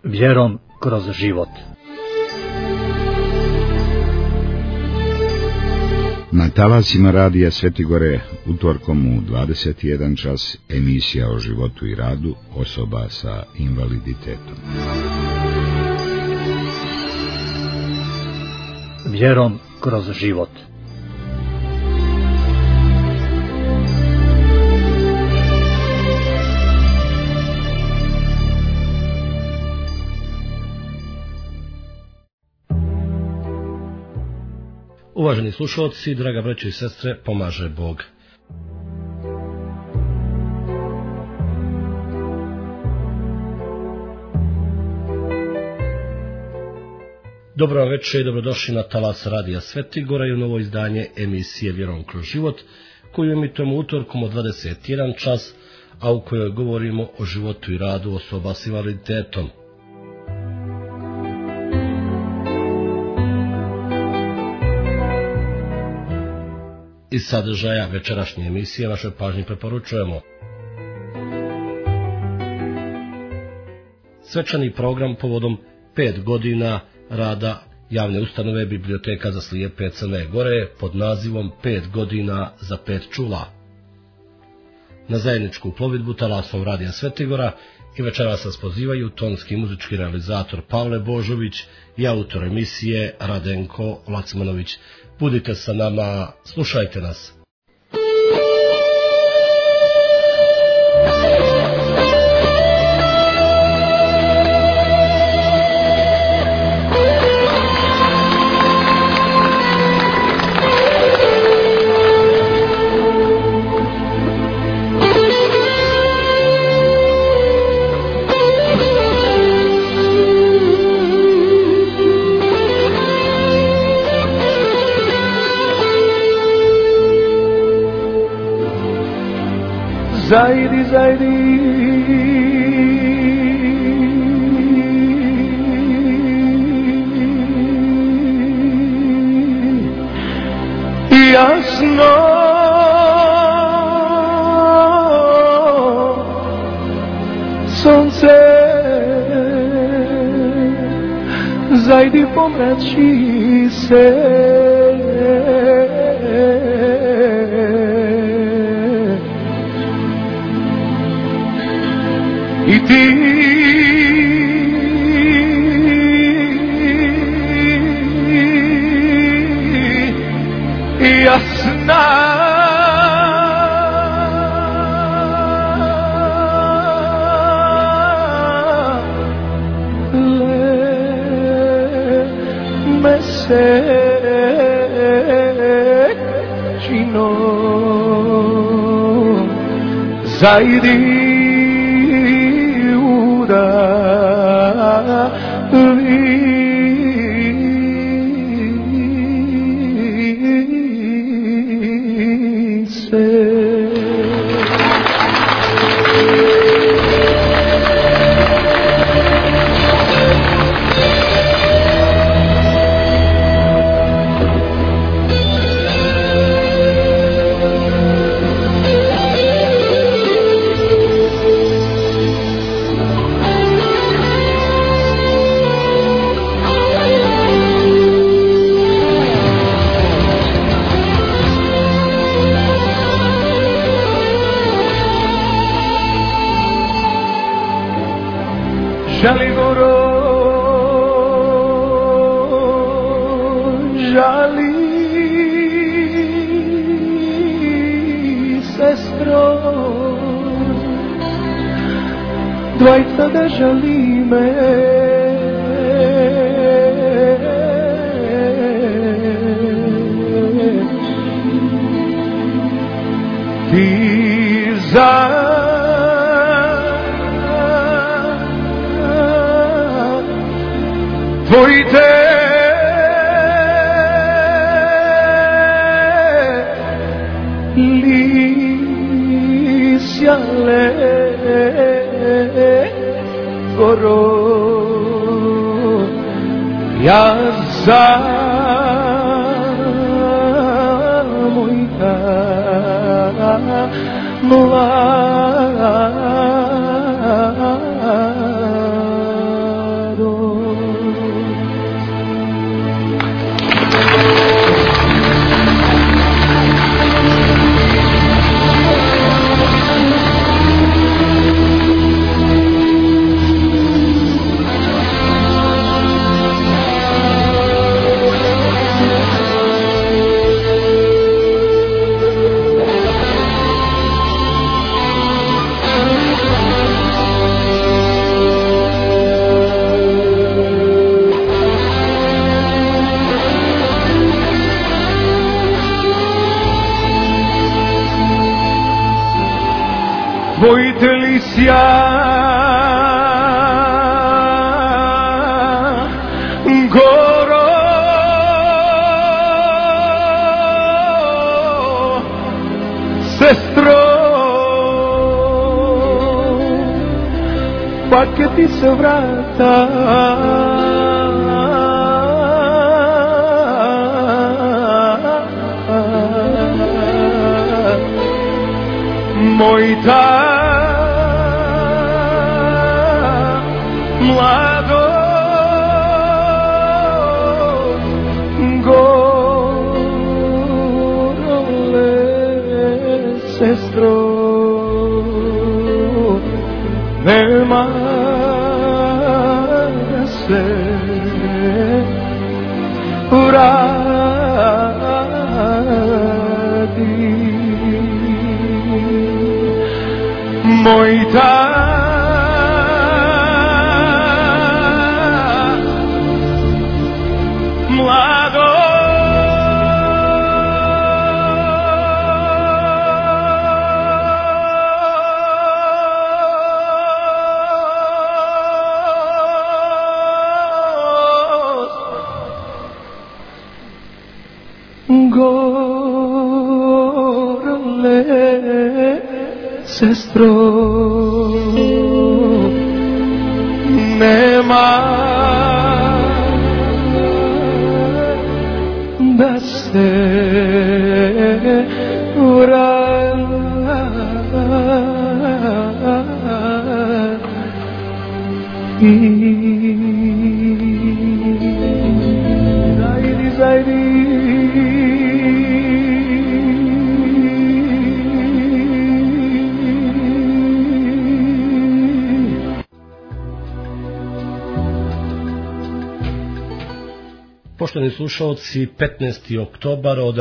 Vjerom kroz život. Na talasima radija Svetigore utorkom u 21 čas emisija o životu i radu osoba sa invaliditetom. Vjerom kroz život. Uvaženi slušalci, draga braćo i sestre, pomaže Bog. Dobro vam večer i dobrodošli na talas radija Svetigora i u novo izdanje emisije Vjerom kroz život, koju emitujemo utorkom od 21 čas, a u kojoj govorimo o životu i radu osoba s invaliditetom. Iz sadržaja večerašnje emisije vašoj pažnji preporučujemo svečani program povodom 5 godina rada javne ustanove Biblioteka za slijepe Crne Gore pod nazivom 5 godina za 5 čula. Na zajedničku plovidbu talasom radija Svetigora i večeras nas pozivaju tonski muzički realizator Pavle Božović i autor emisije Radenko Lacmanović. Budite sa nama, slušajte nas. Zajdi, zajdi, jasno, sunce, zajdi pomrači se. I ti jasna le mesečino zajdi žali goro, žali sestro, dvajca da žali me. Ti tvojite lisjale goro ja za mojta mla pa che ti sovrata mojta mlado gorole sestro nema da se uradi mojta mlado gorole sestro nema da se uradi Poštovani slušalci, 15. oktobar od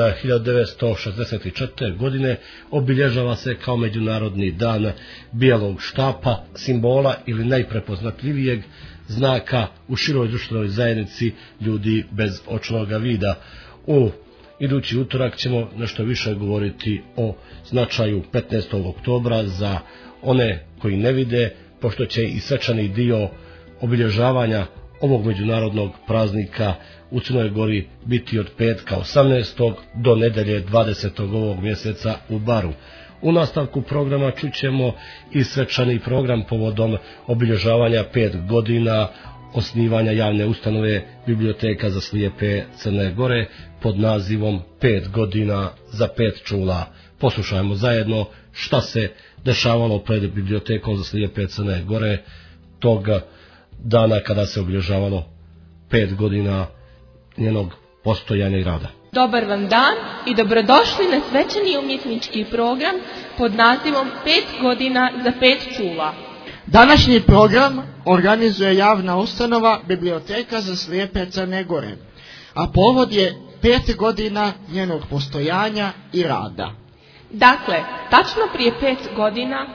1964. godine obilježava se kao Međunarodni dan bijelog štapa, simbola ili najprepoznatljivijeg znaka u široj društvenoj zajednici ljudi bez očnog vida. U idući utorak ćemo nešto više govoriti o značaju 15. oktobra za one koji ne vide, pošto će i svečani dio obilježavanja ovog međunarodnog praznika u Crnoj Gori biti od petka 18. do nedelje 20. ovog mjeseca u Baru. U nastavku programa čućemo i svečani program povodom obilježavanja 5 godina osnivanja javne ustanove Biblioteka za slijepe Crne Gore pod nazivom 5 godina za 5 čula. Poslušajmo zajedno šta se dešavalo pred Bibliotekom za slijepe Crne Gore tog dana kada se obilježavalo 5 godina njenog postojanja i rada. Dobar vam dan i dobrodošli na svečani umjetnički program pod nazivom 5 godina za 5 čula. Današnji program organizuje javna ustanova Biblioteka za slijepe Crne Gore, a povod je 5 godina njenog postojanja i rada. Dakle, tačno prije 5 godina,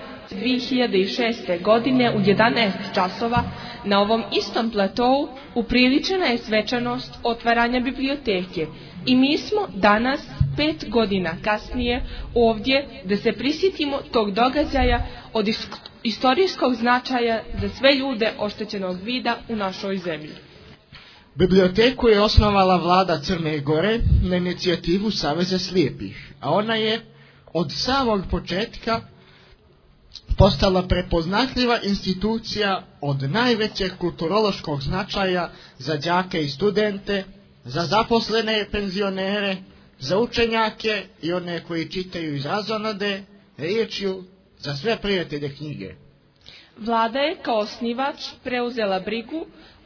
2006. godine u 11 časova, na ovom istom platou upriličena je svečanost otvaranja biblioteke i mi smo danas, 5 godina kasnije, ovdje da se prisjetimo tog događaja od istorijskog značaja za sve ljude oštećenog vida u našoj zemlji. Biblioteku je osnovala vlada Crne Gore na inicijativu Saveza slijepih, a ona je od samog početka postala prepoznatljiva institucija od najvećeg kulturološkog značaja za đake i studente, za zaposlene penzionere, za učenjake i one koji čitaju iz razonade, riječju, za sve prijatelje knjige. Vlada je kao osnivač preuzela brigu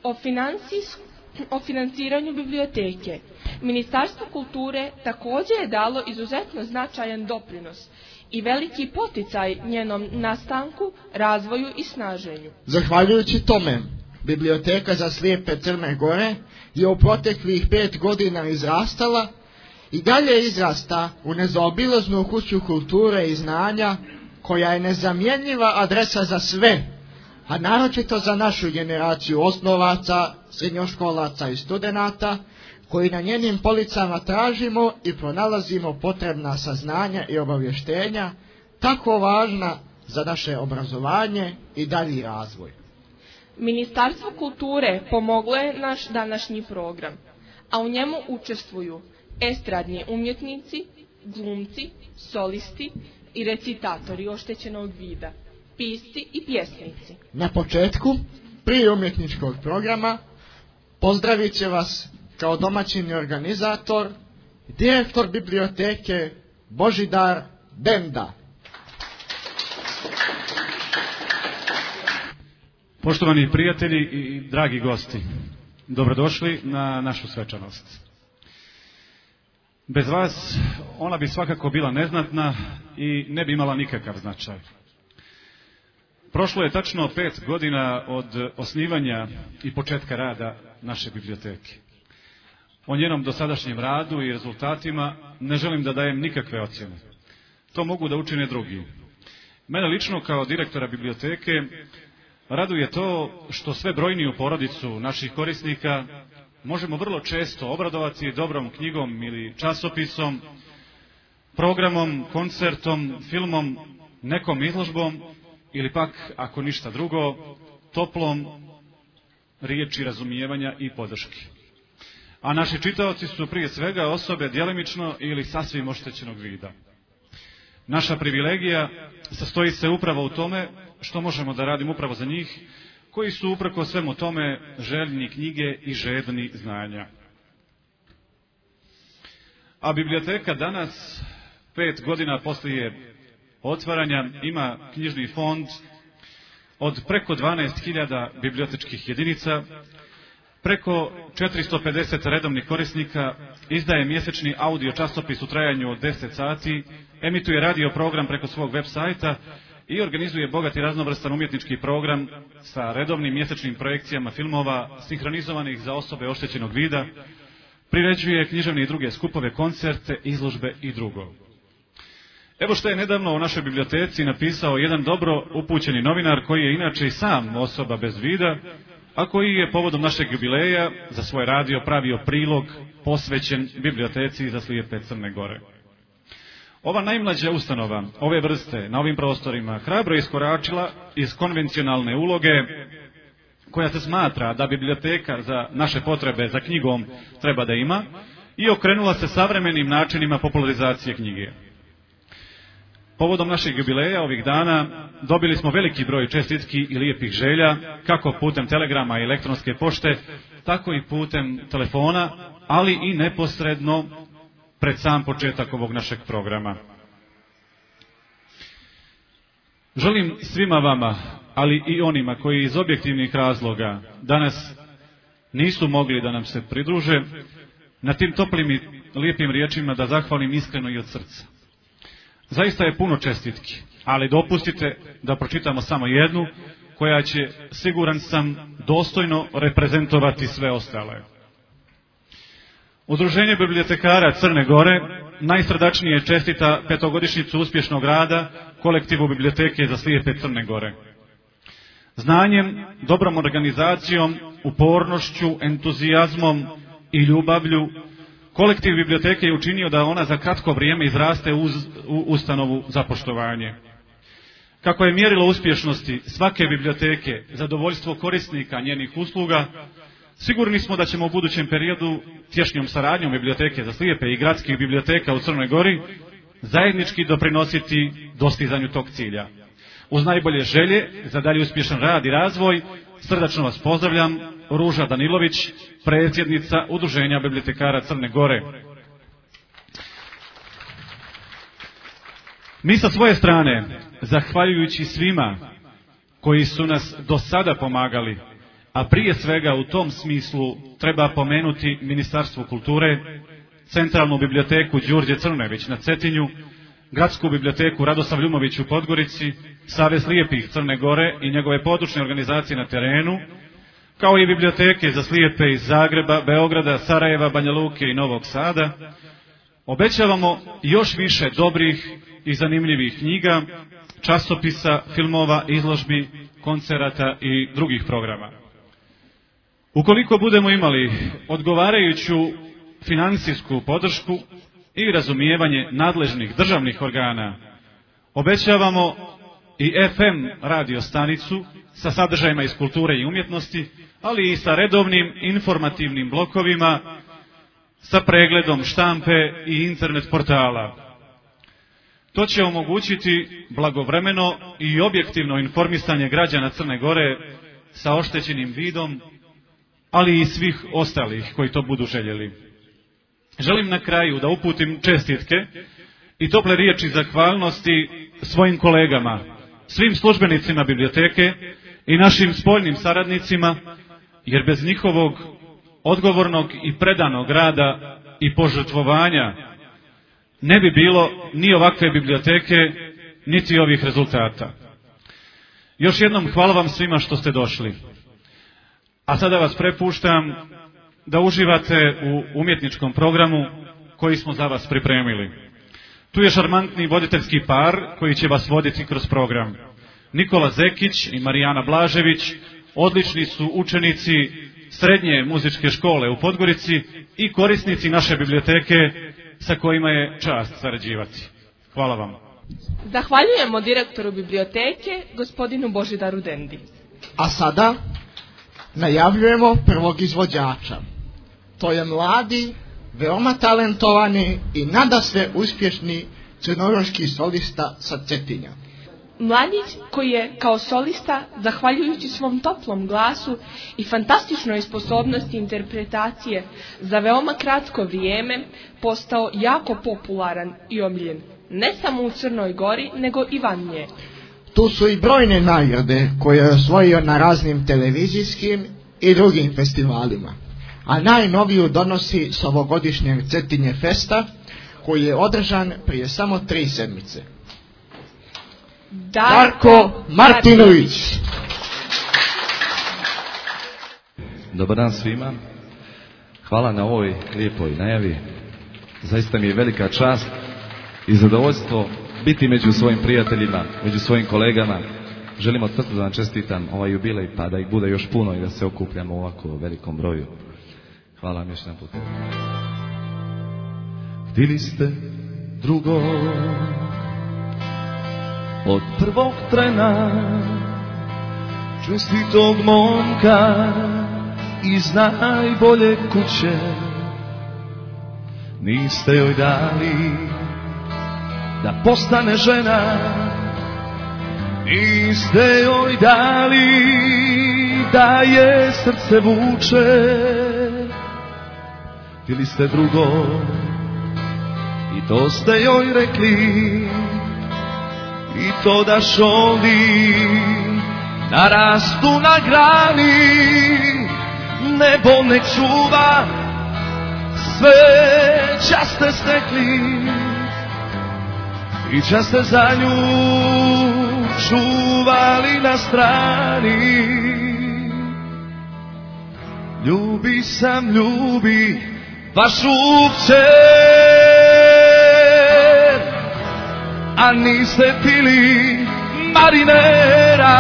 o financiranju biblioteke. Ministarstvo kulture također je dalo izuzetno značajan doprinos i veliki poticaj njenom nastanku, razvoju i snaženju. Zahvaljujući tome, Biblioteka za slijepe Crne Gore je u proteklih 5 godina izrastala i dalje izrasta u nezaobilaznu kuću kulture i znanja, koja je nezamjenjiva adresa za sve, a naročito za našu generaciju osnovaca, srednjoškolaca i studenata, koji na njenim policama tražimo i pronalazimo potrebna saznanja i obavještenja, tako važna za naše obrazovanje i dalji razvoj. Ministarstvo kulture pomoglo je naš današnji program, a u njemu učestvuju estradni umjetnici, glumci, solisti i recitatori oštećenog vida. pisci i pjesnici. Na početku, prije umjetničkog programa, pozdravit će vas kao domaćin organizator, direktor biblioteke Božidar Benda. Poštovani prijatelji i dragi gosti, dobrodošli na našu svečanost. Bez vas ona bi svakako bila neznatna i ne bi imala nikakav značaj. Prošlo je tačno 5 godina od osnivanja i početka rada naše biblioteke. O njenom dosadašnjem radu i rezultatima ne želim da dajem nikakve ocjene. To mogu da učine drugi. Mene lično kao direktora biblioteke raduje to što sve brojniju porodicu naših korisnika možemo vrlo često obradovati dobrom knjigom ili časopisom, programom, koncertom, filmom, nekom izložbom ili pak, ako ništa drugo, toplom riječi razumijevanja i podrške. A naši čitaoci su prije svega osobe djelimično ili sasvim oštećenog vida. Naša privilegija sastoji se upravo u tome što možemo da radimo upravo za njih, koji su uprko svemu tome željni knjige i žedni znanja. A biblioteka danas, 5 godina poslije otvaranja, ima knjižni fond od preko 12.000 bibliotečkih jedinica, preko 450 redovnih korisnika, izdaje mjesečni audio časopis u trajanju od 10 sati, emituje radio program preko svog web sajta i organizuje bogat i raznovrstan umjetnički program sa redovnim mjesečnim projekcijama filmova sinhronizovanih za osobe oštećenog vida, priređuje književne i druge skupove, koncerte, izložbe i drugo. Evo što je nedavno u našoj biblioteci napisao jedan dobro upućeni novinar koji je inače i sam osoba bez vida, a koji je povodom našeg jubileja za svoj radio pravio prilog posvećen biblioteci za slijepe Crne Gore. Ova najmlađa ustanova ove vrste na ovim prostorima hrabro je iskoračila iz konvencionalne uloge koja se smatra da biblioteka za naše potrebe za knjigom treba da ima i okrenula se savremenim načinima popularizacije knjige. Povodom našeg jubileja ovih dana dobili smo veliki broj čestitki i lijepih želja, kako putem telegrama i elektronske pošte, tako i putem telefona, ali i neposredno pred sam početak ovog našeg programa. Želim svima vama, ali i onima koji iz objektivnih razloga danas nisu mogli da nam se pridruže, na tim toplim i lijepim riječima da zahvalim iskreno i od srca. Zaista je puno čestitki, ali dopustite da pročitamo samo jednu koja će, siguran sam, dostojno reprezentovati sve ostale. Udruženje bibliotekara Crne Gore najsrdačnije čestita 5-godišnjicu uspješnog rada kolektivu biblioteke za slijepe Crne Gore. Znanjem, dobrom organizacijom, upornošću, entuzijazmom i ljubavlju kolektiv biblioteke je učinio da ona za kratko vrijeme izraste u ustanovu za poštovanje. Kako je mjerilo uspješnosti svake biblioteke zadovoljstvo korisnika njenih usluga, sigurni smo da ćemo u budućem periodu tješnjom saradnjom biblioteke za slijepe i gradskih biblioteka u Crnoj Gori zajednički doprinositi dostizanju tog cilja. Uz najbolje želje za dalje uspješan rad i razvoj, srdačno vas pozdravljam, Ruža Danilović, predsjednica Udruženja bibliotekara Crne Gore. Mi sa svoje strane, zahvaljujući svima koji su nas do sada pomagali, a prije svega u tom smislu treba pomenuti Ministarstvo kulture, Centralnu biblioteku Đurđe Crnević na Cetinju, Gradsku biblioteku Radoslav Ljumović u Podgorici, Savez slijepih Crne Gore i njegove područne organizacije na terenu, kao i biblioteke za slijepe iz Zagreba, Beograda, Sarajeva, Banja Luke i Novog Sada, obećavamo još više dobrih i zanimljivih knjiga, časopisa, filmova, izložbi, koncerata i drugih programa. Ukoliko budemo imali odgovarajuću financijsku podršku i razumijevanje nadležnih državnih organa, obećavamo i FM radio stanicu sa sadržajima iz kulture i umjetnosti, ali i sa redovnim informativnim blokovima, sa pregledom štampe i internet portala. To će omogućiti blagovremeno i objektivno informisanje građana Crne Gore sa oštećenim vidom, ali i svih ostalih koji to budu željeli. Želim na kraju da uputim čestitke i tople riječi zahvalnosti svojim kolegama, svim službenicima biblioteke i našim spoljnim saradnicima, jer bez njihovog odgovornog i predanog rada i požrtvovanja ne bi bilo ni ovakve biblioteke, niti ovih rezultata. Još jednom hvala vam svima što ste došli. A sada vas prepuštam da uživate u umjetničkom programu koji smo za vas pripremili. Tu je šarmantni voditeljski par koji će vas voditi kroz program. Nikola Zekić i Marijana Blažević odlični su učenici srednje muzičke škole u Podgorici i korisnici naše biblioteke sa kojima je čast sarađivati. Hvala vam. Zahvaljujemo direktoru biblioteke, gospodinu Božidaru Dendi. A sada najavljujemo prvog izvođača. To je mladi, veoma talentovani i nadasve uspješni crnogorski solista sa Cetinja. Mladić koji je kao solista, zahvaljujući svom toplom glasu i fantastičnoj sposobnosti interpretacije za veoma kratko vrijeme, postao jako popularan i omiljen, ne samo u Crnoj Gori, nego i van nje. Tu su i brojne nagrade koje je osvojio na raznim televizijskim i drugim festivalima, a najnoviju donosi s ovogodišnjeg Cetinje festa, koji je održan prije samo 3 sedmice. Darko Martinović. Dobar dan svima. Hvala na ovoj lijepoj najavi. Zaista mi je velika čast i zadovoljstvo biti među svojim prijateljima, među svojim kolegama. Želim od srca da vam čestitam ovaj jubilej, pa da ih bude još puno i da se okupljamo u ovako velikom broju. Hvala vam još jedan put. Htili ste drugo od prvog trena, čestitog momka iz najbolje kuće. Niste joj dali da postane žena, niste joj dali da je srce vuče. Htili ste drugo i to ste joj rekli, i to da šoldi narastu na grani, nebo ne čuva, sve čas ste stekli i čas ste za nju čuvali na strani. Ljubi sam, ljubi vašu kćer, a niste pili marinera.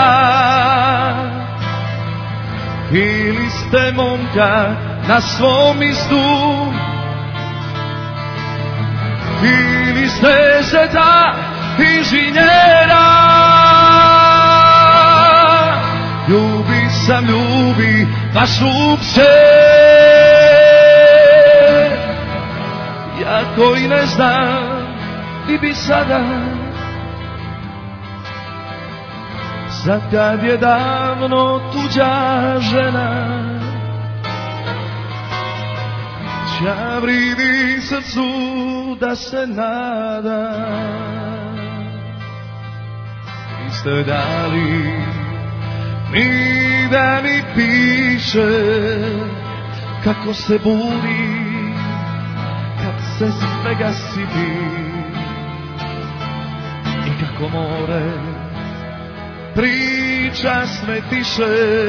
Ili ste momka na svom mistu, ili ste zeta inženjera. Ljubi sam, ljubi vašu kćer, ja koji ne znam i bi sada, sad kad je davno tuđa žena, čavridi srcu da se nada. Niste joj dali ni da mi piše kako se budi kad se svega sidi, i kako more priča sve tiše,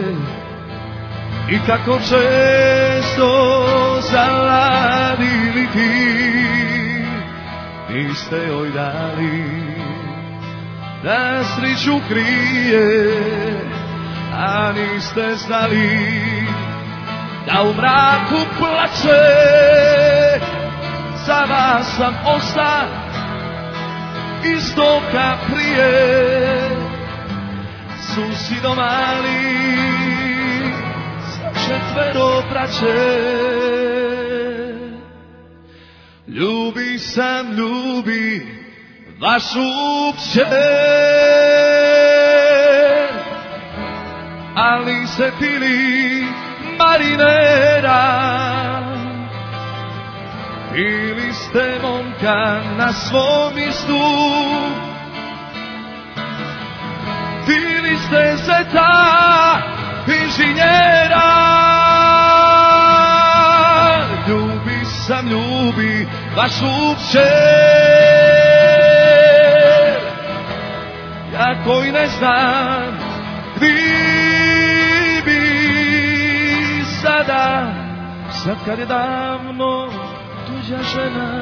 i kako često zaladili ti. Niste joj dali da sriću krije, a niste znali da u mraku plače. Za vas sam osta iz doka prije, susido mali sa 4 braće. Ljubi sam, ljubi vašu kćer, ali se pili marinera. Ili ste momka na svom mjestu, ili ste zeta inženjera. Ljubi vašu kćer, ja koji ne znam gdje bi sada, sad kad je davno tuđa žena.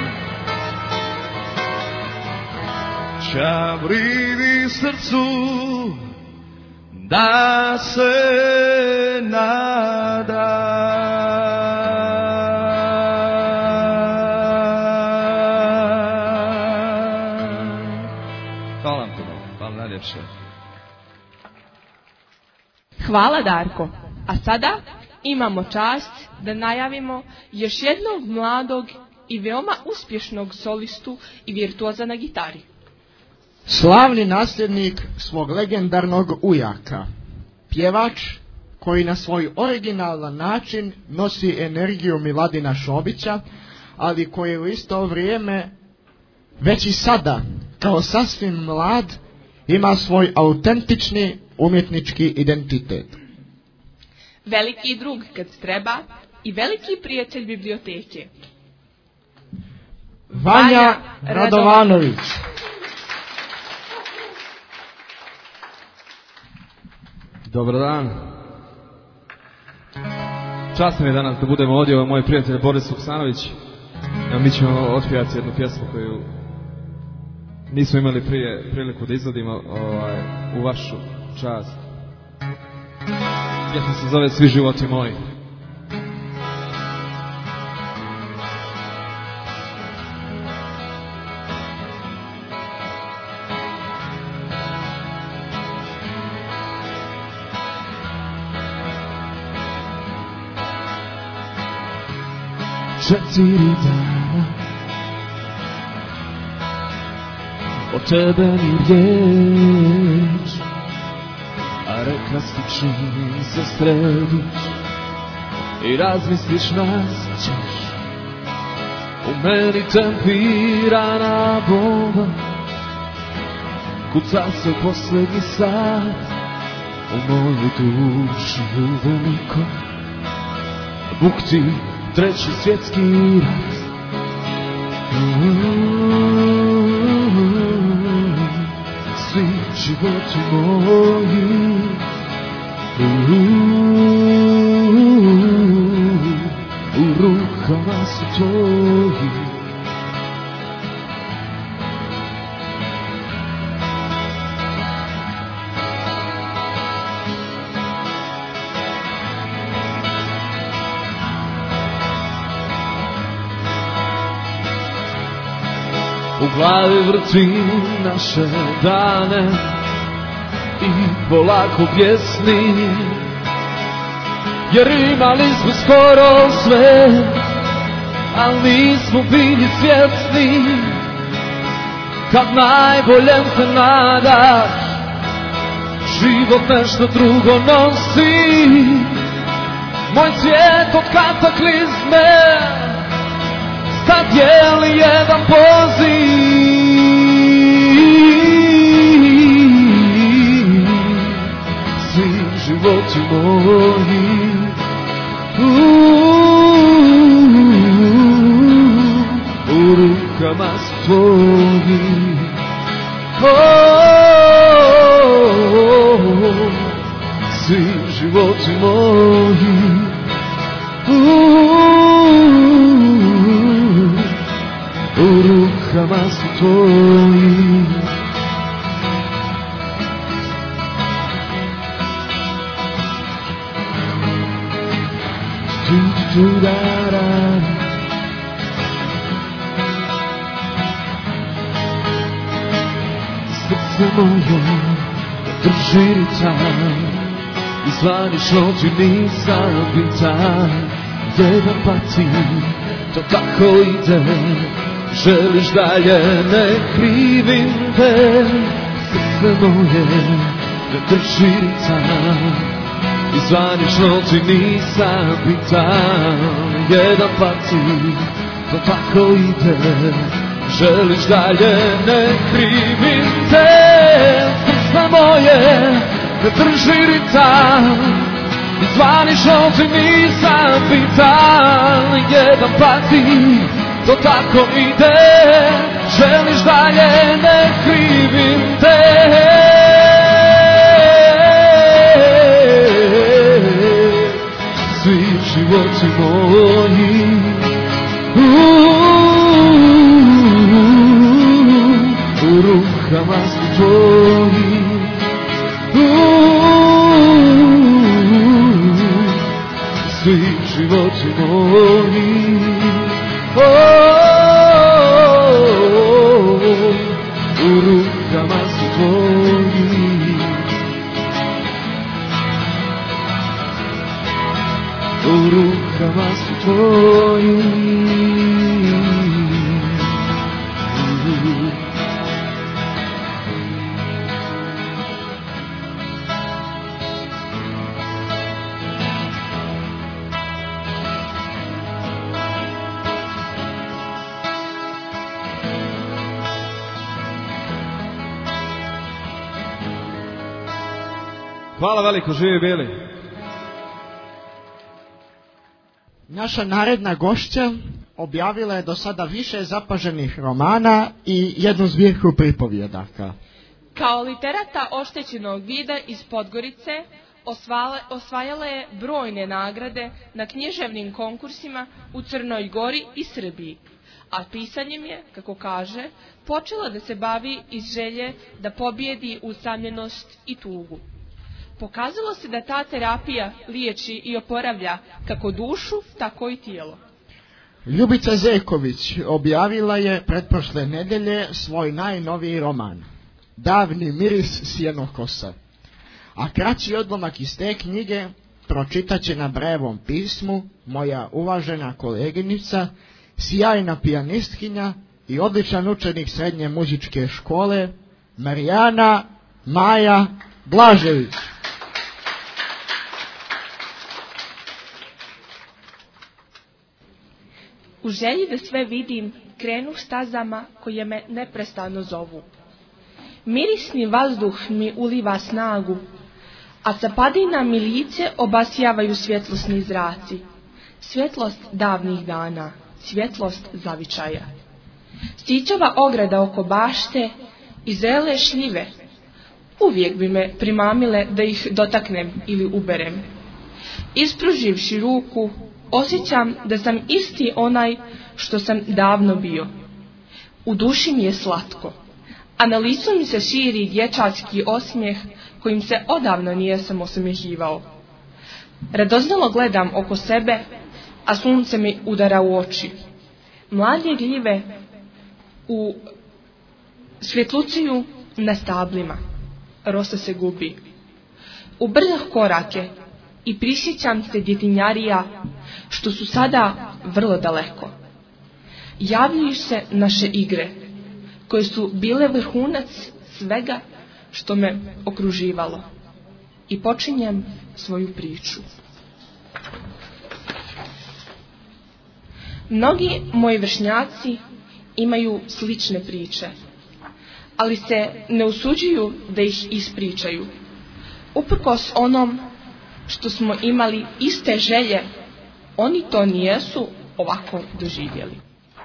Čavridi srcu da se nada. Hvala Darko. A sada imamo čast da najavimo još jednog mladog i veoma uspješnog solistu i virtuoza na gitari. Slavni nasljednik svog legendarnog ujaka, pjevač koji na svoj originalan način nosi energiju Miladina Šobića, ali koji u isto vrijeme već i sada, kao sasvim mlad, ima svoj autentični umjetnički identitet. Veliki drug kad treba i veliki prijatelj biblioteke. Vanja Radovanović. Dobar dan. Čast mi je danas da budemo ovdje, ovo je moj prijatelj Boris Vuksanović. Mi ćemo otpjevati jednu pjesmu koju nismo imali prije priliku da izvodimo u vašu čast. Pjesma se zove Svi životi moji. Četiri dana od tebe ni riječ, a rekla si čim se središ i razmisliš nas ćeš. U meni tempirana bomba kuca se u posljednji sat, u mojoj duši uveliko bukti Treći svjetski rat. Svi životi moji u rukama su tvoji. U glavi vrtim naše dane i polako pjesni, jer imali smo skoro sve, ali nismo bili svjesni. Kad najboljem se nadaš, život nešto drugo nosi. Moj svijet od kataklizme sad je li jedan poziv. Svi životi moji u rukama su tvoji. Svi životi moji u rukama su tvoji. Srce moje drži ritam i zvanično ti nisam bitan. Jedan pati, to tako ide, želiš dalje, ne krivim te. Srce moje ne drži ritam i zvanično ti nisam bitan. Jedan pati, to tako ide. Želiš dalje, ne krivim te. Srce moje ne drži ritam i zvanično ti nisam bitan. Jedan pati, to tako ide. Želiš dalje, ne krivim te. Svi životi moji u rukama su tvoji. Svi životi moji u rukama su tvoji. U rukama su tvoji. Hvala veliko, živi bili. Naša naredna gošća objavila je do sada više zapaženih romana i jednu zbirku pripovjedaka. Kao literata oštećenog vida iz Podgorice osvajala je brojne nagrade na književnim konkursima u Crnoj Gori i Srbiji, a pisanjem je, kako kaže, počela da se bavi iz želje da pobjedi usamljenost i tugu. Pokazalo se da ta terapija liječi i oporavlja kako dušu, tako i tijelo. Ljubica Zeković objavila je pretprošle nedelje svoj najnoviji roman, Davni miris sjenokosa. A kraći odlomak iz te knjige pročitat će na Brajevom pismu moja uvažena koleginica, sjajna pijanistkinja i odličan učenik srednje muzičke škole, Marijana Maja Blažević. U želji da sve vidim, krenu stazama koje me neprestano zovu. Mirisni vazduh mi uliva snagu, a sa padina mi lice obasjavaju svjetlosni zraci. Svjetlost davnih dana, svjetlost zavičaja. Stičava ograda oko bašte i zrele šljive uvijek bi me primamile da ih dotaknem ili uberem. Ispruživši ruku, osjećam da sam isti onaj što sam davno bio. U duši mi je slatko, a na licu mi se širi dječački osmijeh kojim se odavno nijesam osmjehivao. Radoznalo gledam oko sebe, a sunce mi udara u oči. Mlade gljive u svjetluciju na stablima. Rosa se gubi. Ubrzah korake i prisjećam se djetinjarija što su sada vrlo daleko. Javljaju se naše igre, koje su bile vrhunac svega što me okruživalo. I počinjem svoju priču. Mnogi moji vršnjaci imaju slične priče, ali se ne usuđuju da ih ispričaju. Uprkos onom što smo imali iste želje, oni to nijesu ovako doživjeli.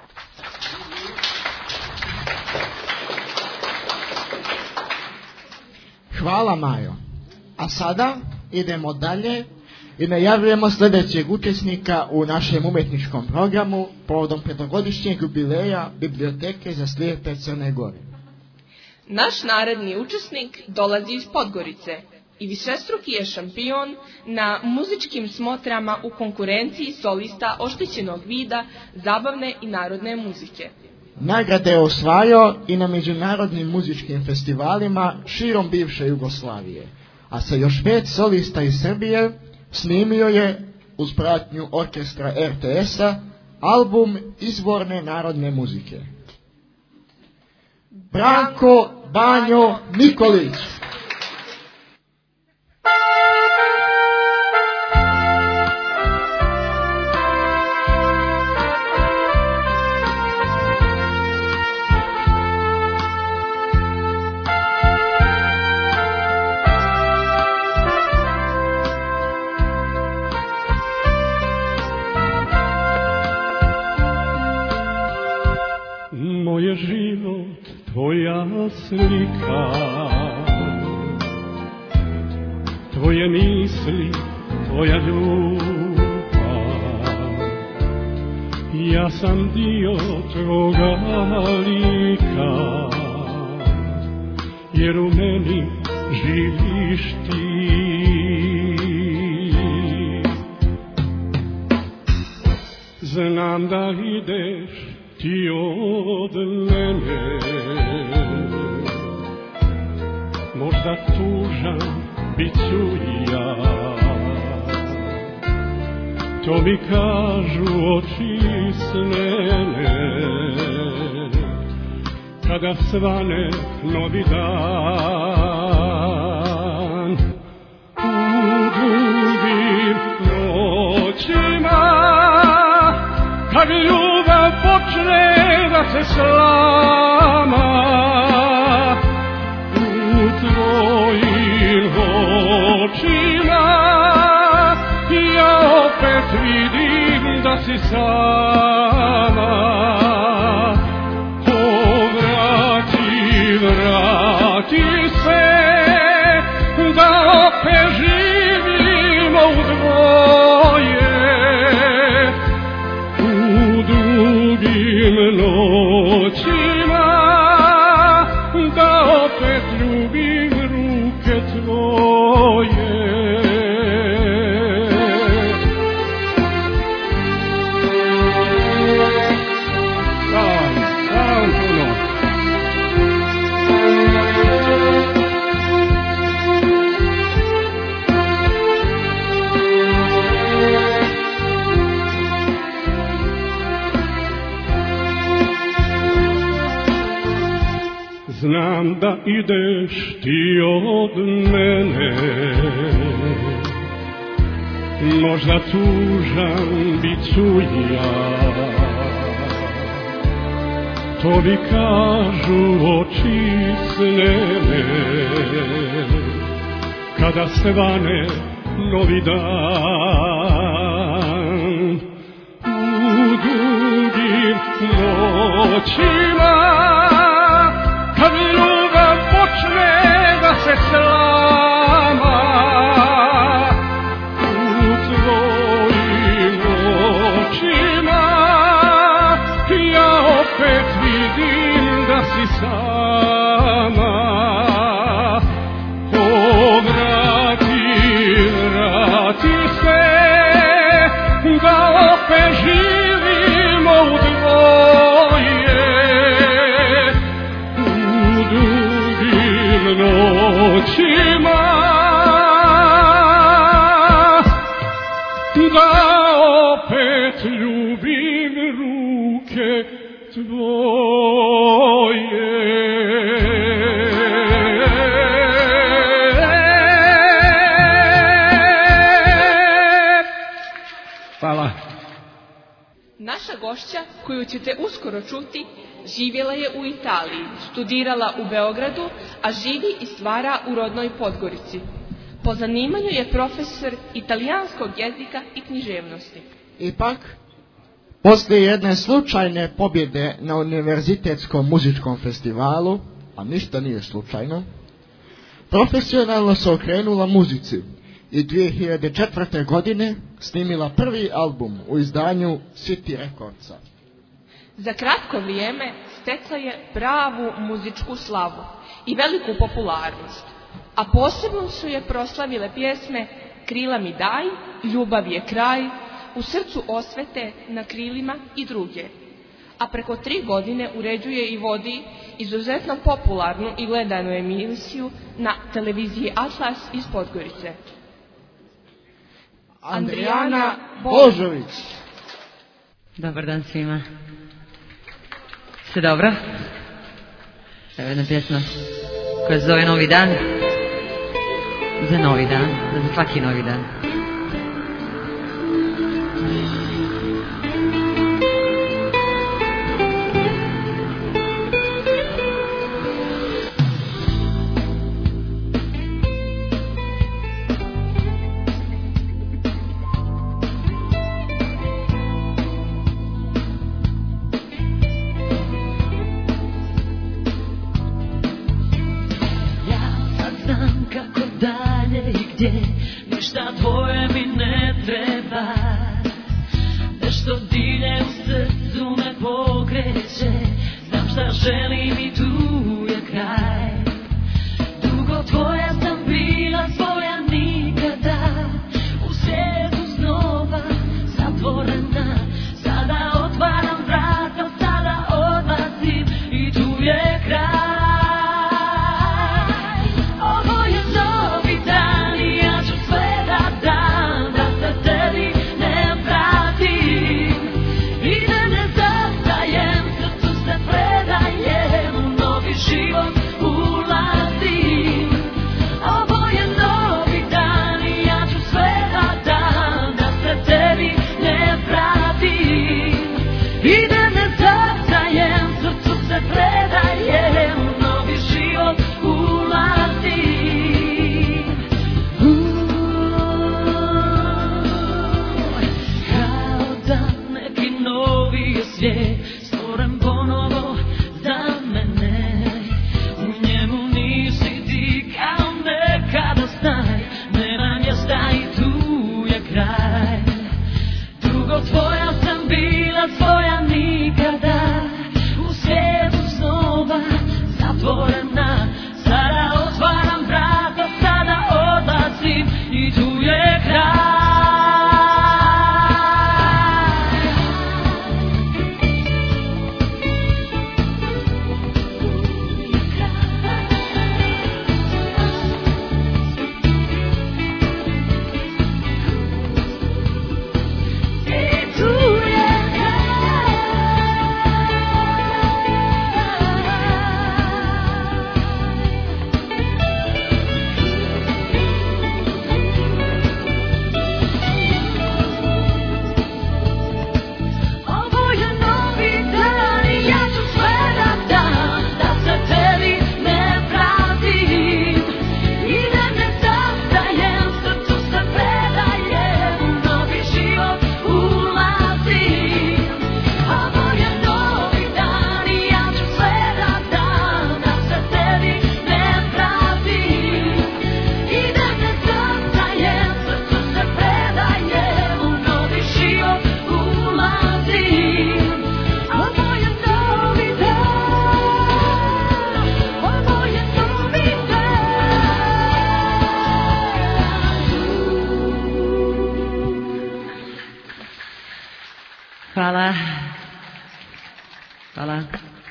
Hvala, Majo. A sada idemo dalje i najavljujemo sljedećeg učesnika u našem umjetničkom programu povodom 5-godišnjeg jubileja Biblioteke za slijepe Crne Gore. Naš naredni učesnik dolazi iz Podgorice i višestruki je šampion na muzičkim smotrama u konkurenciji solista oštećenog vida zabavne i narodne muzike. Nagrade je osvajao i na međunarodnim muzičkim festivalima širom bivše Jugoslavije, a sa još 5 solista iz Srbije snimio je uz pratnju orkestra RTS-a album izvorne narodne muzike. Branko Banjo Nikolić. Moj je život tvoja slika, tvoje misli, tvoja ljubav. Ja sam dio tvoga lika, jer u meni živiš ti. Znam da ideš ti od mene, možda tužan bit ću ja. To mi kažu oči snene, kada svane novi dan. U dugim noćima, kad ljubav počne da se slama, u tvojim očima ja opet vidim da si sama. Vrati se, da opet živimo u dvoje. Noćima, da opet ljubim ruke tvoje. Hvala puno. Znam da ideš ti od mene, možda tužan bit ću ja. To mi kažu oči snene, kada svane novi dan. U dugim noćima, kad ljubav počne da se slama, u tvojim očima ja opet vidim da si sama. Vrati se, da opet živimo u dvoje. Noćima, da opet ljubim ruke tvoje. Hvala. Naša gošća, koju ćete uskoro čuti, živjela je u Italiji, studirala u Beogradu, a živi i stvara u rodnoj Podgorici. Po zanimanju je profesor italijanskog jezika i književnosti. Ipak, poslije jedne slučajne pobjede na univerzitetskom muzičkom festivalu, a ništa nije slučajno, profesionalno se okrenula muzici i 2004. godine snimila prvi album u izdanju City Recordsa. Za kratko vrijeme stekla je pravu muzičku slavu i veliku popularnost, a posebno su je proslavile pjesme Krila mi daj, Ljubav je kraj, U srcu osvete, Na krilima i druge. A preko 3 godine uređuje i vodi izuzetno popularnu i gledanu emisiju na televiziji Atlas iz Podgorice. Andrijana Božović. Dobar dan svima. Sve dobro? Evo jedna pjesma koja se zove Novi dan. Za novi dan, za svaki novi dan. Ništa tvoje mi ne treba, nešto dilje u srcu me pokreće, znam šta želim i tu je kraj. Dugo tvoja sam bila, svoja nikada, u svijetu snova zatvorena, sada otvaram vrata, sada odlazim i tu je kraj. Hvala.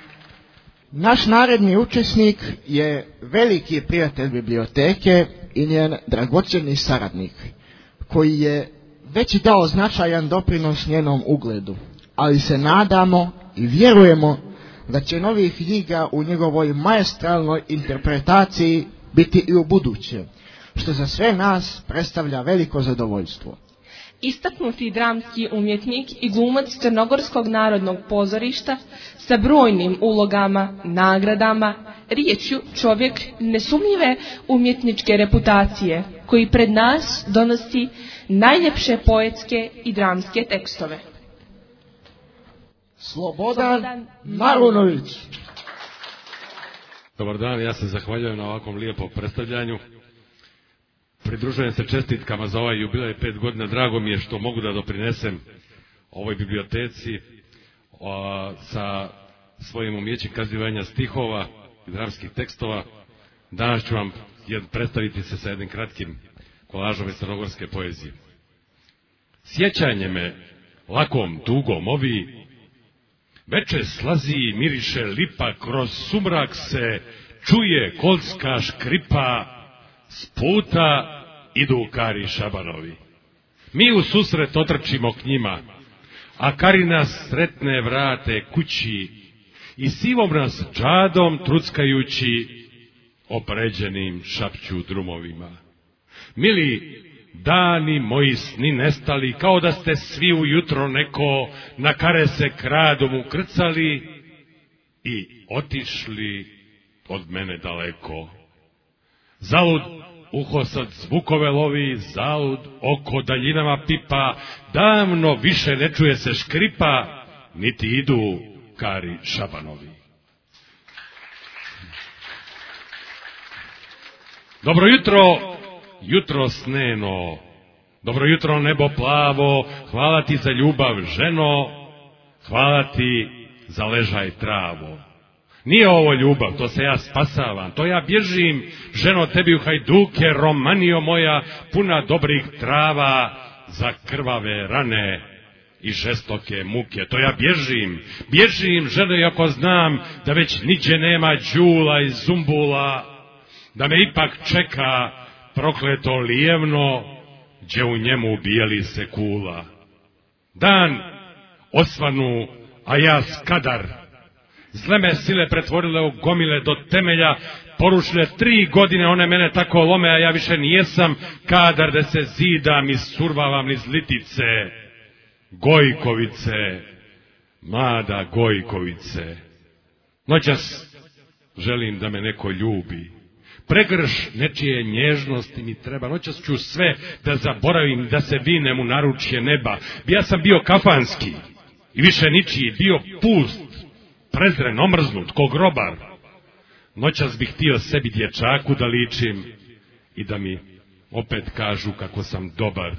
Naš naredni učesnik je veliki prijatelj biblioteke i njen dragocjeni saradnik, koji je već dao značajan doprinos njenom ugledu, ali se nadamo i vjerujemo da će novih knjiga u njegovoj maestralnoj interpretaciji biti i u buduće, što za sve nas predstavlja veliko zadovoljstvo. Istaknuti dramski umjetnik i glumac Crnogorskog narodnog pozorišta sa brojnim ulogama, nagradama, riječju čovjek nesumnjive umjetničke reputacije, koji pred nas donosi najljepše poetske i dramske tekstove. Slobodan Marunović. Dobar dan, ja se zahvaljujem na ovakvom lijepom predstavljanju. Pridružujem se čestitkama za ovaj jubilej 5 godina. Drago mi je što mogu da doprinesem ovoj biblioteci sa svojim umjećem kazivanja stihova i dramskih tekstova. Danas ću vam predstaviti se sa jednim kratkim kolažom iz crnogorske poezije. Sjećanje me lakom tugom ovi, veče slazi i miriše lipa, kroz sumrak se čuje kolska škripa, s puta idu Kari Šabanovi. Mi u susret otrčimo k njima, a Kari nas sretne vrate kući i sivom nas džadom truckajući opređenim šapću drumovima. Mili, dani moji sni nestali, kao da ste svi ujutro neko na kare se kradom ukrcali i otišli od mene daleko. Zalud uho sad zvukove lovi, zalud oko daljinama pipa, davno više ne čuje se škripa, niti idu kari šabanovi. Dobro jutro, jutro sneno, dobro jutro nebo plavo, hvala ti za ljubav ženo, hvala ti za ležaj travo. Nije ovo ljubav, to se ja spasavam, to ja bježim, ženo tebi u hajduke, Romanio moja, puna dobrih trava za krvave rane i žestoke muke. To ja bježim, ženo, iako znam da već niđe nema đula i zumbula, da me ipak čeka prokleto lijevno, gdje u njemu bijeli se kula. Dan osvanu, a ja skadar, zle me sile pretvorile u gomile do temelja, porušile 3 godine one mene tako lome, a ja više nijesam kadar da se zidam i survavam niz litice. Gojkovice, mlada Gojkovice, noćas želim da me neko ljubi. Pregrš nečije nježnosti mi treba, noćas ću sve da zaboravim, da se vinem u naručje neba. Ja sam bio kafanski i više ničiji, bio pust, prezren, omrznut, ko grobar. Noćas bih htio sebi dječaku da ličim i da mi opet kažu kako sam dobar.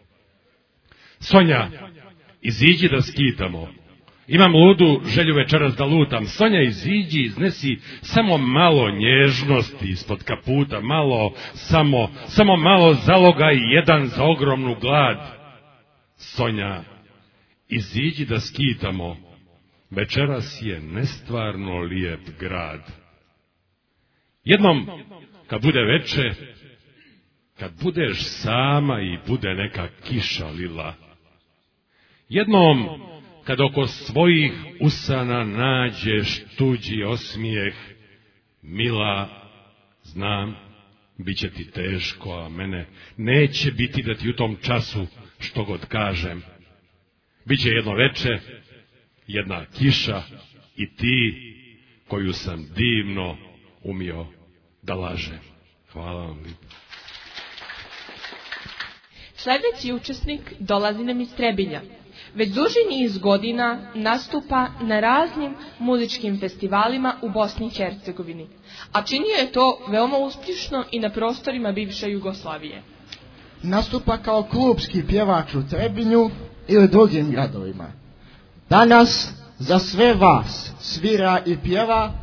Sonja, iziđi da skitamo. Imam ludu želju večeras da lutam. Sonja, iziđi, iznesi samo malo nježnosti ispod kaputa, samo malo zaloga i jedan za ogromnu glad. Sonja, iziđi da skitamo. Večeras je nestvarno lijep grad. Jednom, kad bude veče, kad budeš sama i bude neka kiša lila, jednom, kad oko svojih usana nađeš tuđi osmijeh, mila, znam, bit će ti teško, a mene neće biti da ti u tom času što god kažem. Biće jedno veče, jedna kiša i ti koju sam divno umio da lažem. Hvala vam lijepo. Sljedeći učesnik dolazi nam iz Trebinja. Već duži niz godina nastupa na raznim muzičkim festivalima u Bosni i Hercegovini, a činio je to veoma uspješno i na prostorima bivše Jugoslavije. Nastupa kao klubski pjevač u Trebinju ili drugim gradovima. Danas za sve vas svira i pjeva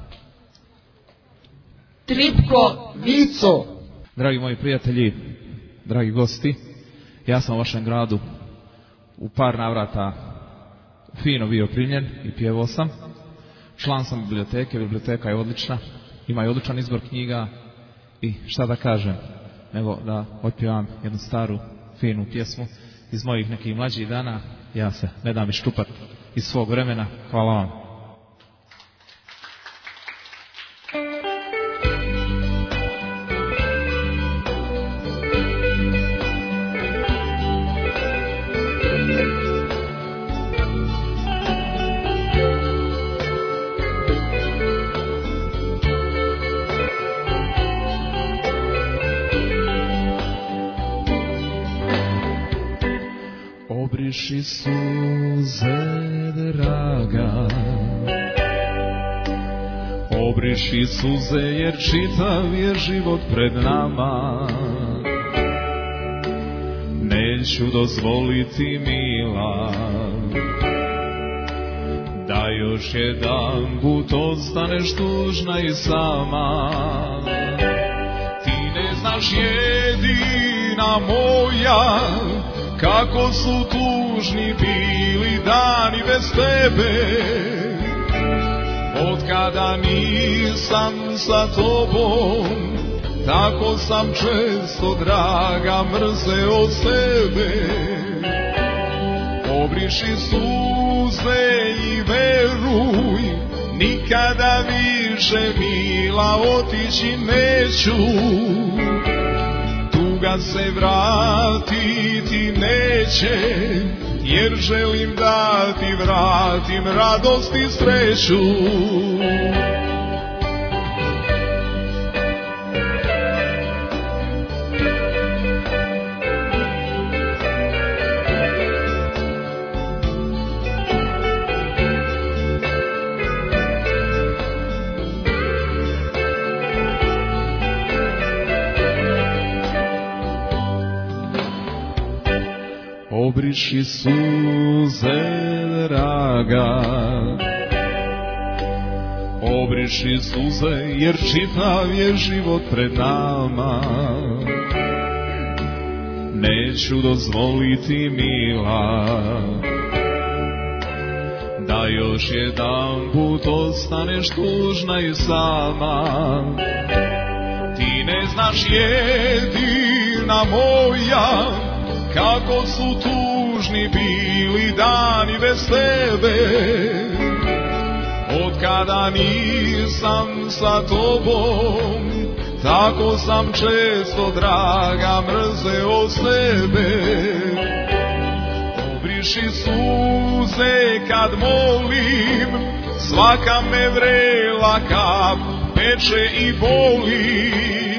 Tripko Vico. Dragi moji prijatelji, dragi gosti, ja sam u vašem gradu u par navrata fino bio primljen i pjevao sam. Član sam biblioteke, biblioteka je odlična, ima i odličan izbor knjiga i šta da kažem, nego da otpjevam jednu staru finu pjesmu iz mojih nekih mlađih dana. Ja se ne dam iščupat iz svog vremena. Hvala vam. Obriši suze, draga, obriši suze, jer čitav je život pred nama. Neću dozvoliti, mila, da još jedan put ostaneš tužna i sama. Ti ne znaš, jedina moja, kako su tužni bili dani bez tebe. Od kada nisam sa tobom, tako sam često, draga, mrzeo sebe. Obriši suze i veruj, nikad nikada više mila otići neću, tuga se vratiti neće, jer želim da ti vratim radost i sreću. Obriši suze, draga, obriši suze, jer čitav je život pred nama. Neću dozvoliti, mila, da još jedan put ostaneš tužna i sama. Ti ne znaš, jedina moja, kako su tužni bili dani bez tebe. Od kada nisam sa tobom, tako sam često, draga, mrzeo sebe. Obriši suze kad molim, svaka me vrela kap peče i boli.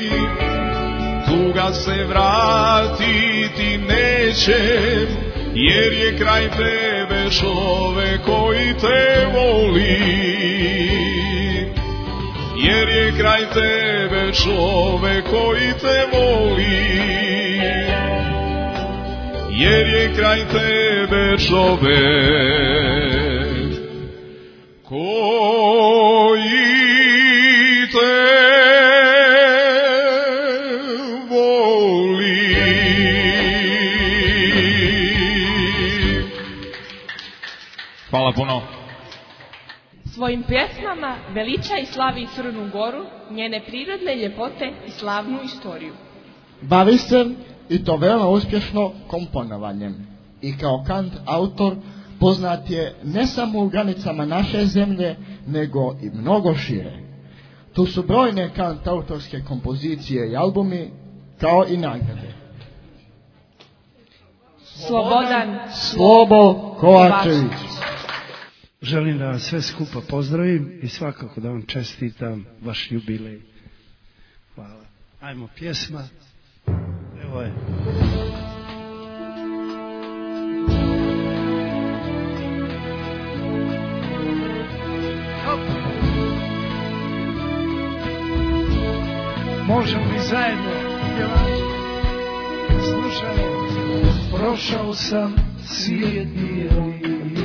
Tuga se vratiti neće, jer je kraj tebe čovek koji te voli. Jer je kraj tebe čovek koji te voli. Jer je kraj tebe čovek koji te Hvala puno. Svojim pjesmama veliča i slavi Crnu Goru, njene prirodne ljepote i slavnu istoriju. Bavi se, i to veoma uspješno, komponovanjem. I kao kant autor poznat je ne samo u granicama naše zemlje, nego i mnogo šire. Tu su brojne kant autorske kompozicije i albumi, kao i nagrade. Slobo Kovačević. Želim da vas sve skupa pozdravim i svakako da vam čestitam vaš jubilej. Hvala. Ajmo pjesma. Evo je. Možemo i zajedno pjevati. Slušaj, prošao sam svijet bijeli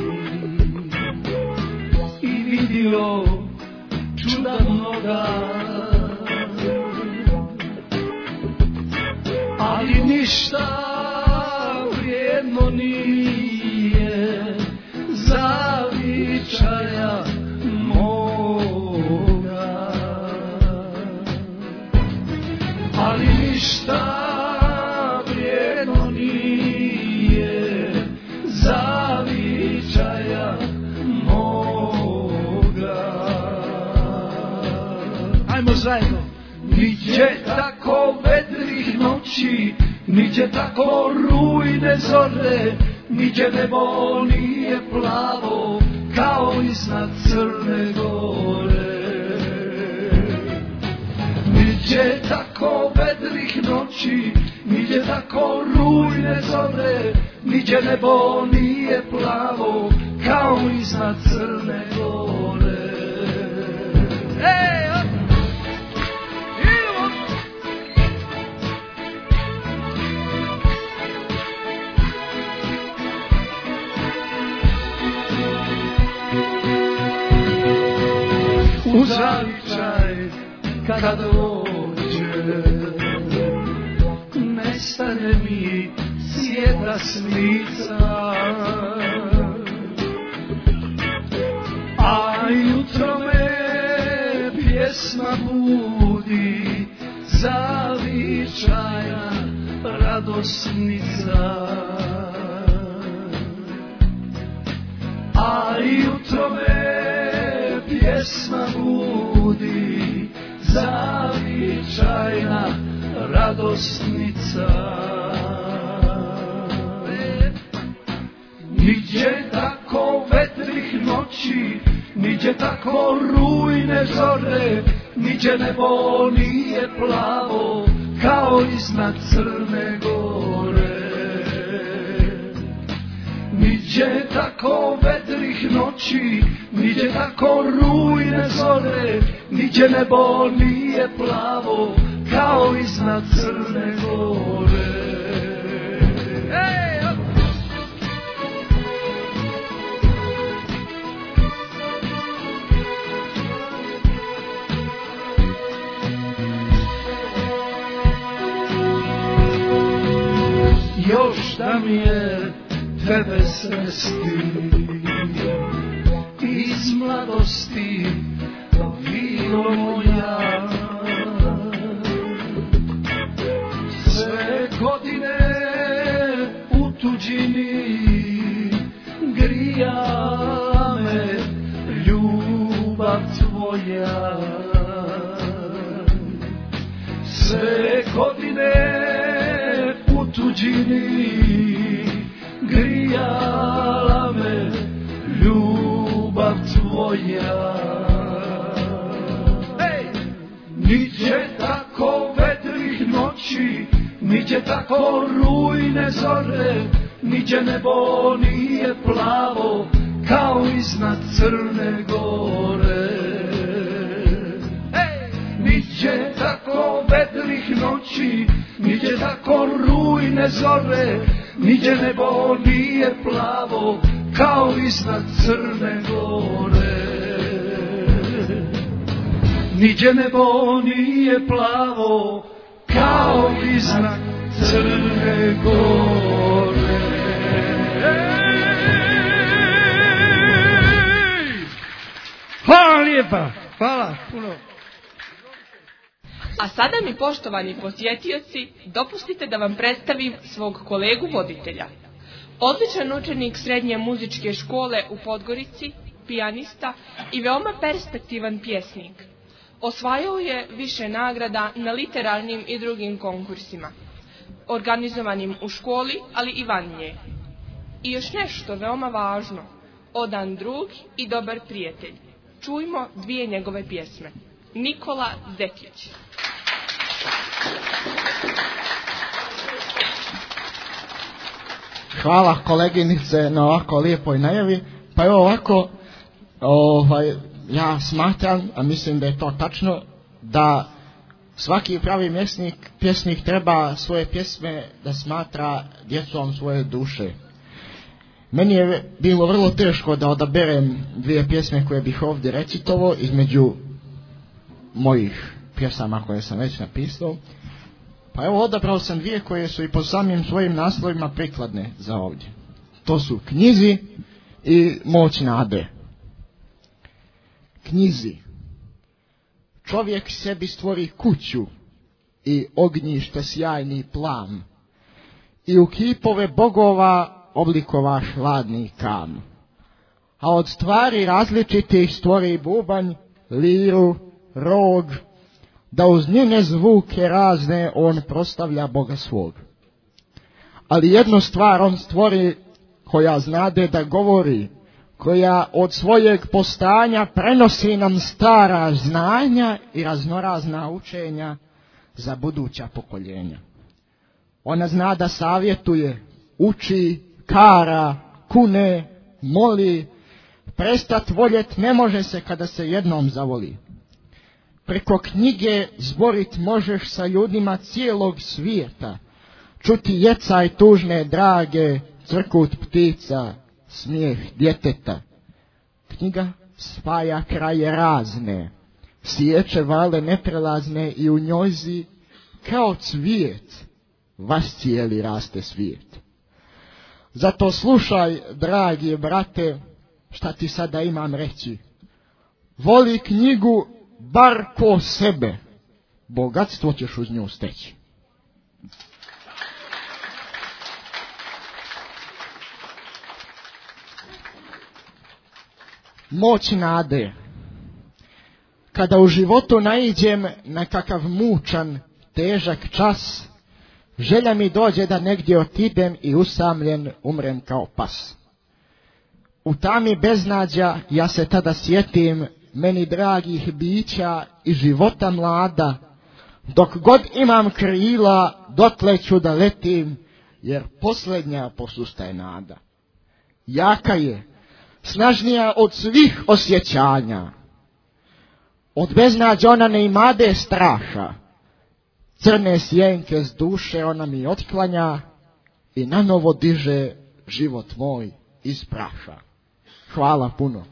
i vidio čuda mnoga, ali ništa vrijedno nije zavičaja moga, ali ništa vrijedno nije zavičaja moga. Ajmo zajedno. Niđe tako vedrih noći, niđe tako rujne zore, niđe nebo nije plavo kao iznad Crne Gore. Niđe tako vedrih noći, niđe tako rujne zore, niđe nebo nije plavo kao iznad Crne Gore. Hey, u zavičaj kada dođe, nestane mi sjeda snica, a jutro me pjesma budi, zavičajna radosnica. A jutro me pjesma budi zavičajna radosnica. Niđe tako vedrih noći, niđe tako rujne zore, niđe nebo nije plavo kao iznad Crne Gore. Niđe tako vedrih noći, niđe tako rujne zore, niđe nebo nije plavo kao iznad Crne Gore. Još da mi je tebe sresti iz mladosti, vino moja. Sve godine u tuđini grija me ljubav tvoja. Sve godine u tuđini grijala me ljubav tvoja. Niđe tako vedrih noći, niđe tako rujne zore, niđe nebo nije plavo kao iznad Crne Gore. Niđe tako vedrih noći, niđe tako rujne zore, niđe nebo nije plavo kao iznad Crne Gore. Niđe nebo nije plavo kao iznad Crne Gore. Hvala lijepa, hvala puno. A sada mi, poštovani posjetioci, dopustite da vam predstavim svog kolegu voditelja. Odličan učenik srednje muzičke škole u Podgorici, pijanista i veoma perspektivan pjesnik. Osvajao je više nagrada na literarnim i drugim konkursima, organizovanim u školi, ali i van nje. I još nešto veoma važno, odan drug i dobar prijatelj. Čujmo dvije njegove pjesme. Nikola Zekić. Hvala koleginice na ovako lijepoj najavi. Pa evo ovako, ja smatram, a mislim da je to tačno, da svaki pravi pjesnik treba svoje pjesme da smatra djecom svoje duše. Meni je bilo vrlo teško da odaberem dvije pjesme koje bih ovdje recitovao između mojih pjesama koje sam već napisao. Pa evo, odabrao sam dvije koje su i po samim svojim naslovima prikladne za ovdje. To su Knjizi i Moć nade. Knjizi. Čovjek sebi stvori kuću i ognjište sjajni plan, i u kipove bogova oblikovaš hladni kam. A od stvari različitih stvori bubanj, liru, rog, da uz njene zvuke razne on prostavlja Boga svog. Ali jednu stvar on stvori koja znade da govori, koja od svojeg postanja prenosi nam stara znanja i raznorazna učenja za buduća pokoljenja. Ona zna da savjetuje, uči, kara, kune, moli, prestat voljet ne može se kada se jednom zavoli. Preko knjige zborit možeš sa ljudima cijelog svijeta, čuti jecaj tužne drage, crkut ptica, smijeh djeteta. Knjiga spaja kraje razne, siječe vale neprelazne i u njojzi kao cvijet vas cijeli raste svijet. Zato slušaj, dragi brate, šta ti sada imam reći. Voli knjigu bar ko sebe, bogatstvo ćeš uz nju steći. Moć nade. Kada u životu naiđem na kakav mučan, težak čas, želja mi dođe da negdje otidem i usamljen umrem kao pas. U tami beznađa ja se tada sjetim meni dragih bića i života mlada. Dok god imam krila, dotle ću da letim, jer posljednja posustaje nada. Jaka je, snažnija od svih osjećanja. Od beznađa ona ne imade straha. Crne sjenke s duše ona mi otklanja i na novo diže život moj iz praha. Hvala puno.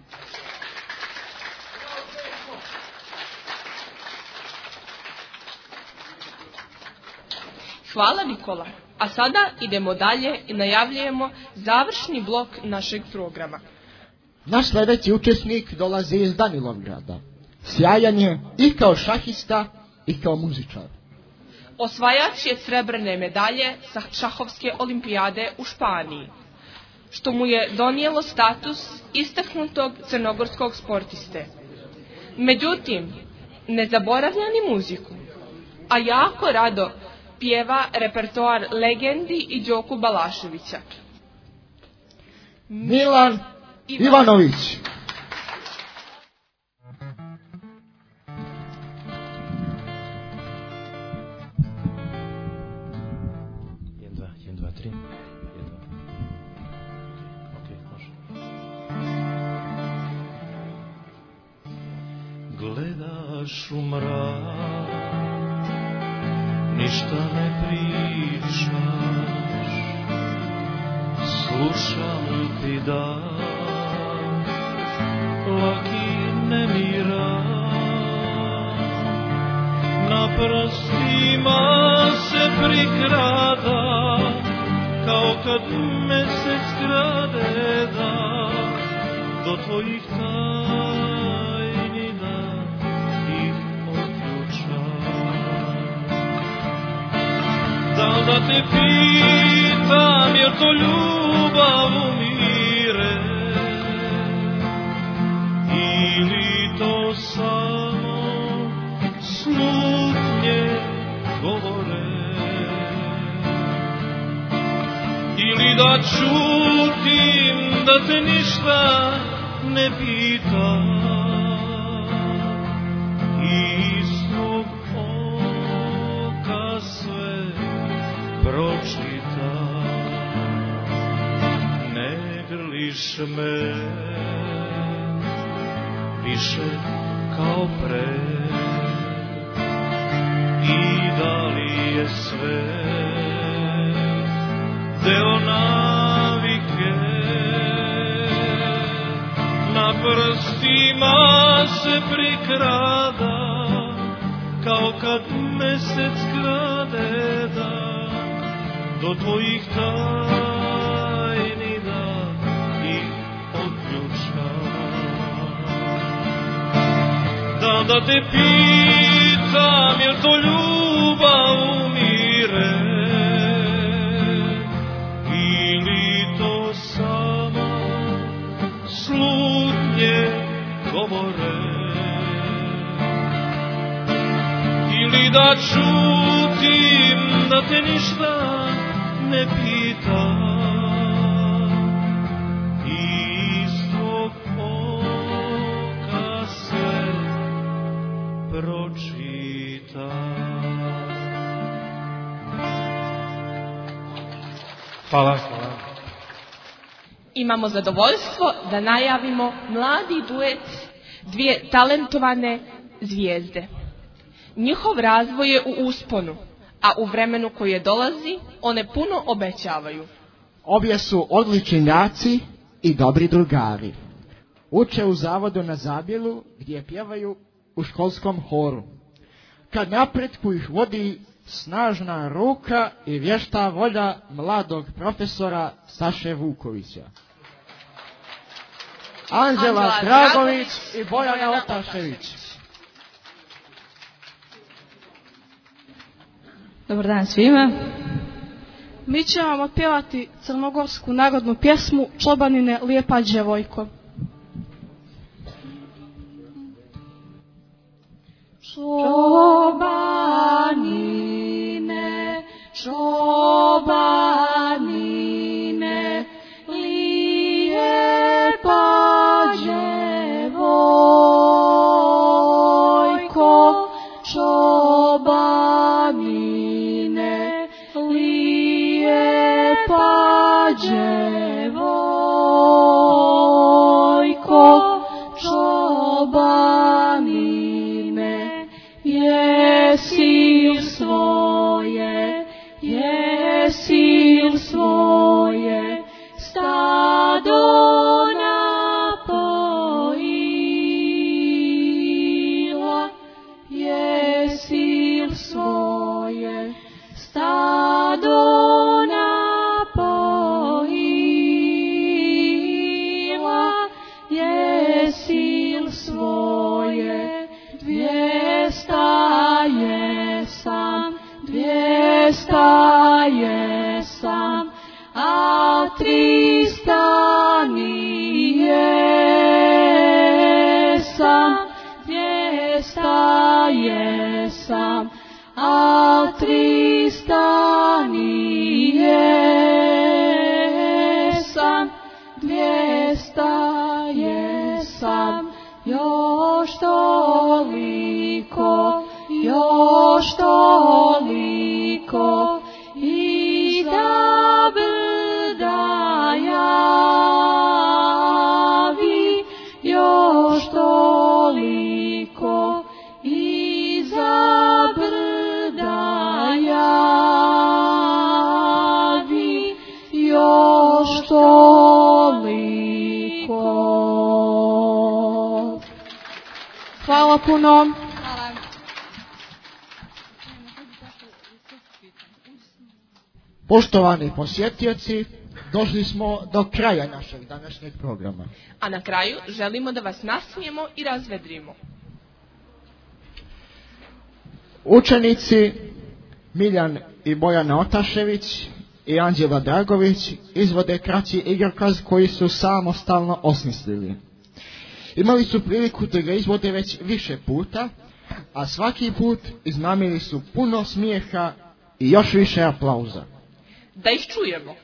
Hvala Nikola. A sada idemo dalje i najavljujemo završni blok našeg programa. Naš sljedeći učesnik dolazi iz Danilovgrada. Sjajan je i kao šahista i kao muzičar. Osvajač je srebrne medalje sa šahovske olimpijade u Španiji, što mu je donijelo status istaknutog crnogorskog sportiste. Međutim, ne zaboravlja ni muziku, a jako rado pjeva repertoar legendi i Đoku Balaševića. Milan Ivanović. Gledaš u mrak, ništa ne pričaš, slušam ti da laki nemira, na prstima se prikrada, kao kad mesec krade da, do tvojih tajni da ih otključam. Da te pitam, jer to ljubav umire, ili to samo slutnje govore, ili da čutim da te ništa ne pitam, iz svog oka sve pročita. Ne grliš me više kao pre, i da li je sve deo navike. Na prstima se prikrada, kao kad mesec krade da, do tvojih tajni da ih otključam. Da te pitam, jer to ljubav umire, ili to samo slutnje govore, ili da čutim da te ništa ne pitam, iz tvog oka sve pročitam. Hvala. Imamo zadovoljstvo da najavimo mladi duet dvije talentovane zvijezde. Njihov razvoj je u usponu, a u vremenu koje dolazi one puno obećavaju. Obje su odličnjaci i dobri drugari. Uče u zavodu na Zabjelu gdje pjevaju u školskom horu. Kad napretku ih vodi snažna ruka i vješta volja mladog profesora Saše Vukovića. Anđela Dragović i Bojana Otašević. Dobar dan svima. Mi ćemo vam otpjevati crnogorsku narodnu pjesmu Čobanine lijepa djevojko. Čobanine, čobanine, lijepa djevojko, čobanine, lijepa djevojko, čobanine, jesi svoje stado napojila, jesi svoje stado napojila, jesi svoje 200 jesam, a 300 nijesam, 200 jesam, a 300 nijesam, 200 jesam, još toliko, i da brda javi, još toliko, i za brda javi, još toliko. Hvala puno. Poštovani posjetioci, došli smo do kraja našeg današnjeg programa. A na kraju želimo da vas nasmijemo i razvedrimo. Učenici Miljan i Bojana Otašević i Anđela Dragović izvode kraći igrokaz koji su samostalno osmislili. Imali su priliku da ga izvode već više puta, a svaki put iznamili su puno smijeha i još više aplauza. Da ih čujemo.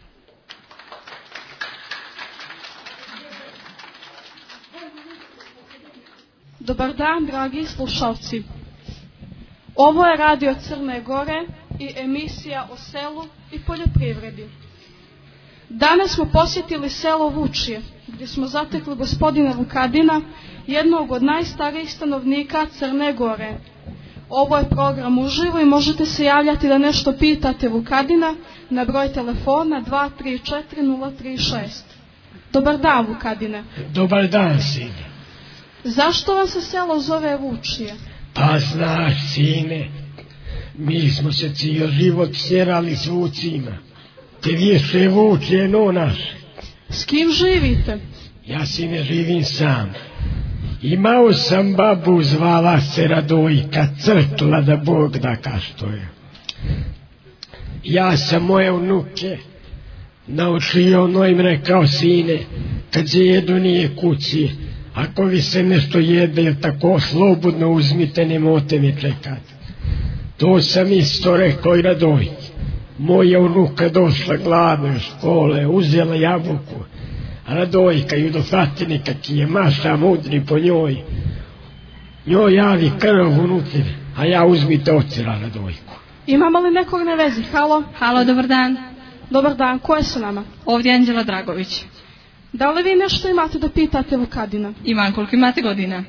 Dobar dan, dragi slušalci. Ovo je Radio Crne Gore i emisija o selu i poljoprivredi. Danas smo posjetili selo Vučje, gdje smo zatekli gospodina Vukadina, jednog od najstarijih stanovnika Crne Gore. Ovo je program uživo i možete se javljati da nešto pitate Vukadina na broj telefona 234-036. Dobar dan, Vukadine. Dobar dan, sine. Zašto vam se selo zove Vučje? Pa znaš, sine, mi smo se cijel život sjerali s vucima. Te više Vučje no naše. S kim živite? Ja, sine, živim sam. Imao sam babu, zvala se Radojka, crkla da Bog da ka što je. Ja sam moje unuke naučio, ono im rekao, sine, kad se jedu nije kući, ako vi se nešto jede, tako slobodno uzmite, nemote mi čekati. To sam isto rekao i Radojki. Moja unuka došla gladna iz škole, uzela jabuku. Radojka ju dohvatili kak je maša mudri po njoj. Njoj javi krv unuci, a ja uzmite ocira Radojku. Imamo li nekog na vezi? Halo? Halo, dobar dan. Dobar dan, ko je sa nama? Ovdje je Anđela Dragović. Da li vi nešto imate da pitate Vukadina? Imam, koliko imate godina?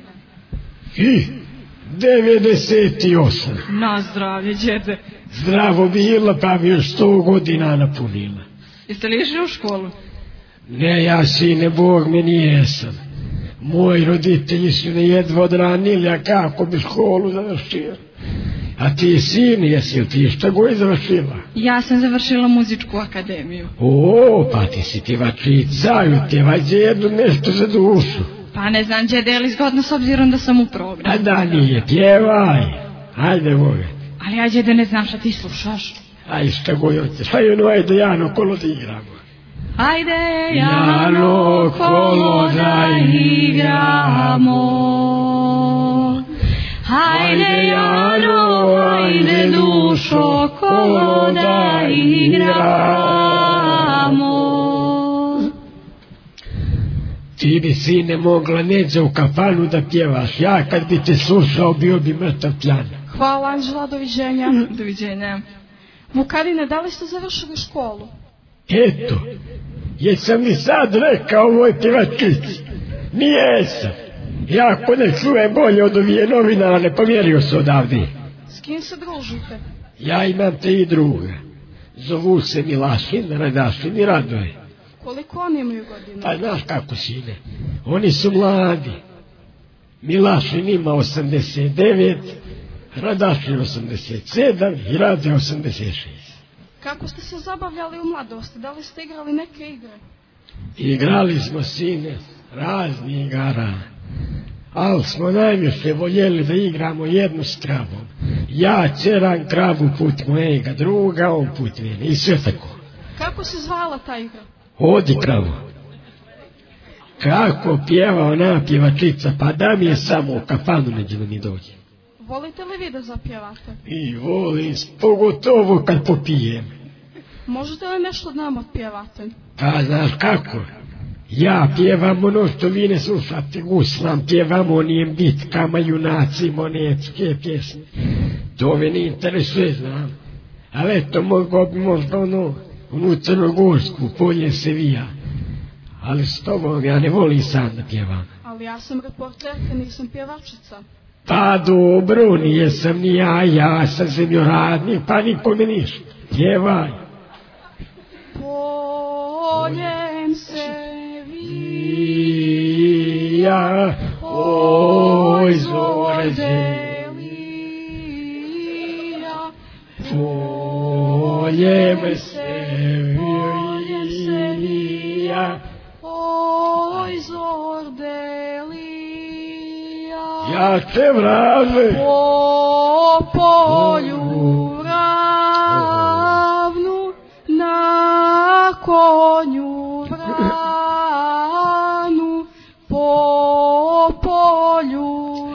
98. Na zdravlje, djede. Zdravo bila, pa bi još 100 godina napunila. Jeste li išli u školu? Ne, ja, sine, Bog me nijesam. Moji roditelji su me jedva odranili, a kako bi školu završio? A ti, sine, jesi li ti šta goj završila? Ja sam završila muzičku akademiju. O, pa ti si pjevačica, te vađe jedno nešto za dušu. Pa ne znam, djede, je li zgodno s obzirom da sam u programu? A da nije, pjevaj. Ajde, Boga. Ali ja, djede, ne znam šta ti slušaš. Aj, šta goj hoćeš, aj ono, ajde, Jano, kolo da igramo. Ajde, Jano, kolo da igramo. Hajde Jano, hajde dušo, kolo da igramo. Ti bi, sine, mogla neđe u kafanu da pjevaš. Ja kad bi te slušao, bio bi mrtav pjan. Hvala, Anđela, doviđenja. Doviđenja. Vukadine, da li ste završili školu? Eto, jesam li sad rekao ovoj pjevačici? Nijesam. Ja ako ne čujem bolje od ovije novinara, ne pomjerio se odavde. S kim se družite? Ja imam 3 druga. Zovu se Milašin, Radašin i Radoje. Koliko oni imaju godina? Pa znaš kako, sine, oni su mladi. Milašin ima 89, Radašin 87 i Radoje 86. Kako ste se zabavljali u mladosti? Da li ste igrali neke igre? Igrali smo, sine, razni igara. Ali smo najviše voljeli da igramo jednu s kravom. Ja ćeram kravu put mojega druga, on put mene. I sve tako. Kako se zvala ta igra? Odi kravu. Kako pjeva ona pjevačica, pa da mi je samo u kafanu neđe da mi dođe. Volite li vi da zapjevate? I volim, pogotovo kad popijem. Možete li nešto od nama otpjevati? Pa znaš kako? Ja pjevam ono što vi ne slušate, guslam, pjevam onijem bitkama, junacima, onečke pjesme. To me ne interesuje, znam. Ali eto, mogo bi možda ono, Crnogorsku, Polje se vija. Ali s tobom ja ne volim sam da pjevam. Ali ja sam reporterka, nisam pjevačica. Pa dobro, nijesam ni ja sam zemljoradnik, pa nikome ništa. Pjevaj. Poljem se vija, oj zore zelija, poljem se vija, oj zor delija. Jače vraže. Po polju ravnu, na konju vranu, po polju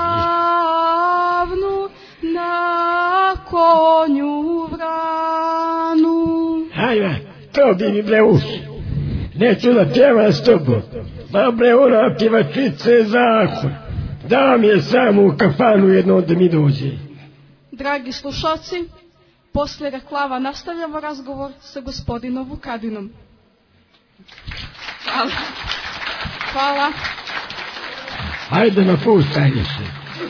ravnu, na konju vranu. Hajde, to bi mi bre uši. Neću da pjevam s tobom. Ma bre, ona pjevačica je zakon. Da mi je samo u kafanu jedno da mi dođe. Dragi slušalci, poslije reklama nastavljamo razgovor sa gospodinom Vukadinom. Hvala. Hvala. Ajde napuštaj više.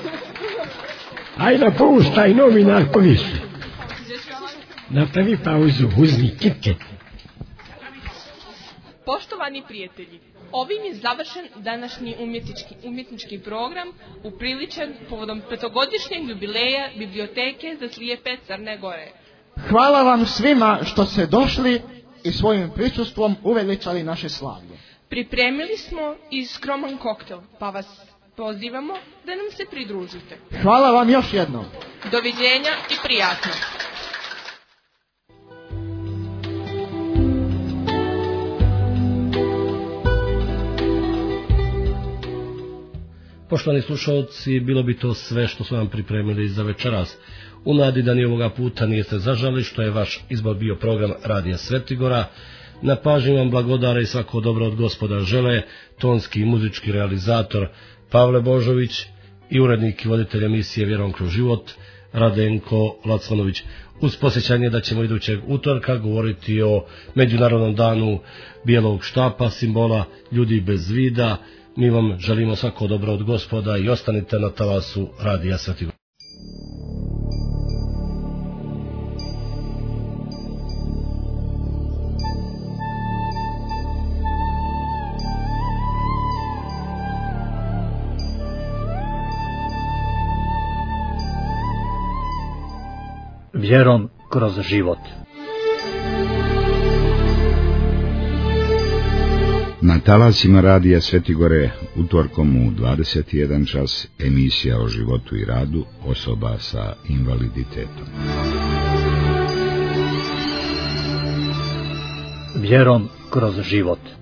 Ajde napuštaj novinarko više. Napravi pauzu, uzmi KitKat. Poštovani prijatelji, ovim je završen današnji umjetnički program upriličen povodom 5-godišnjeg jubileja Biblioteke za slijepe Crne Gore. Hvala vam svima što ste došli i svojim prisustvom uveličali naše slavlje. Pripremili smo i skroman koktel, pa vas pozivamo da nam se pridružite. Hvala vam još jednom. Doviđenja i prijatno. Poštovani slušalci, bilo bi to sve što smo vam pripremili za večeras. U nadi da ni ovoga puta niste zažali što je vaš izbor bio program Radija Svetigora. Na pažnji vam blagodara i svako dobro od Gospoda žele tonski i muzički realizator Pavle Božović i urednik i voditelj emisije Vjerom kroz život Radenko Lacmanović. Uz posjećanje da ćemo idućeg utorka govoriti o Međunarodnom danu bijelog štapa, simbola ljudi bez vida. Mi vam želimo svako dobro od Gospoda i ostanite na talasu Radija Svetigora. Vjerom kroz život. Na talasima Radija Svetigore utorkom u 21 čas emisija o životu i radu osoba sa invaliditetom. Vjerom kroz život.